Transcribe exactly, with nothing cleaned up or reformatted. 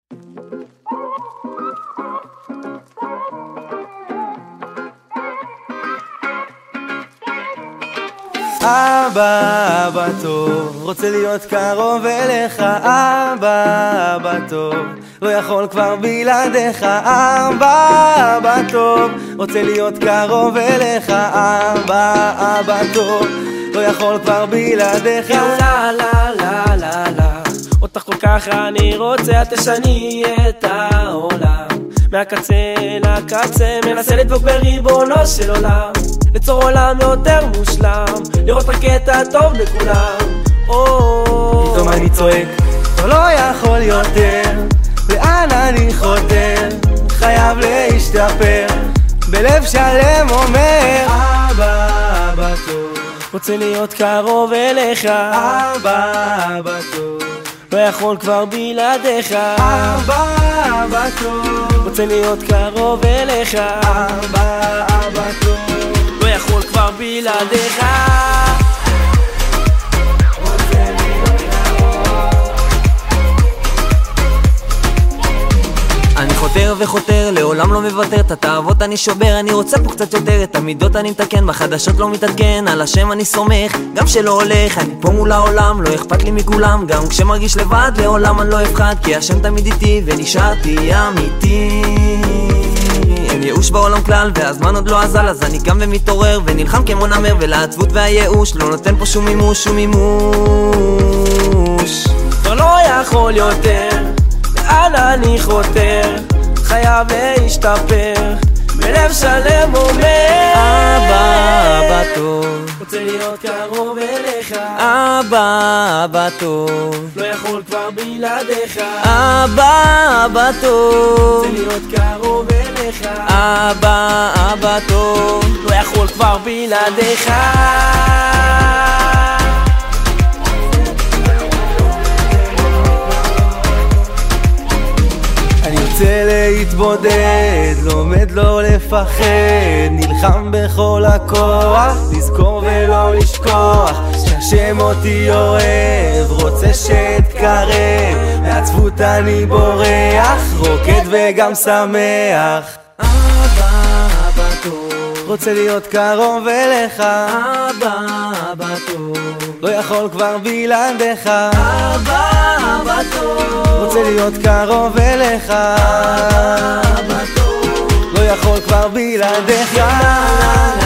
אבא, אבא טוב, רוצה להיות קרוב אליך. אבא, אבא טוב, לא יכול כבר בלעדיך. אבא, אבא טוב, רוצה להיות קרוב אליך. אבא, אבא טוב, לא יכול כבר בלעדיך. לה לה לה לה לה, אותך כל כך אני רוצה, תשני את העולם מהקצה לקצה, מנסה לדבוק בריבונו של עולם, ליצור עולם יותר מושלם, לראות רק את הטוב בכולם. פתאום אני צועק, זה לא יכול יותר, לאן אני חותר, חייב להשתפר, בלב שלם אומר אבא, אבא טוב, רוצה להיות קרוב אליך. אבא, אבא טוב, לא יכול כבר בלעדיך. אבא, אבא טוב, רוצה להיות קרוב אליך. אבא, אבא טוב, לא יכול כבר בלעדיך. אני חותר וחותר, לעולם לא מוותר, את התאוות אני שובר, אני רוצה פה קצת יותר, את המידות אני מתקן, בחדשות לא מתעדכן, על השם אני סומך, גם שלא הולך, אני פה מול העולם, לא אכפת לי מכולם, גם כשמרגיש לבד, לעולם אני לא אפחד, כי השם תמיד איתי, ונשארתי אמיתי. אין ייאוש בעולם כלל, והזמן עוד לא עזל, אז אני קם ומתעורר, ונלחם כמו נמר, ולעצבות והייאוש, לא נותן פה שום מימוש, שום מימוש. כבר לא יכול יותר, לאן אני חותר, חייב להשתפר, בלב שלם אומר אבא, אבא טוב, רוצה להיות קרוב אליך. אבא, אבא טוב, לא יכול כבר בלעדיך. אבא, אבא טוב, רוצה להיות קרוב אליך. אבא, אבא טוב, לא יכול כבר בלעדיך. אני רוצה להתבודד, לומד לא לפחד, נלחם בכל הכוח, לזכור ולא לשכוח, שהשם אותי אוהב, רוצה שאתקרב, מעצבות אני בורח, רוקד וגם שמח. אבא, אבא טוב, רוצה להיות קרוב אליך. אבא, אבא טוב, לא יכול כבר בלעדיך. אבא, אבא טוב, רוצה להיות קרוב אליך. אבא טוב, לא יכול כבר בלעדיך.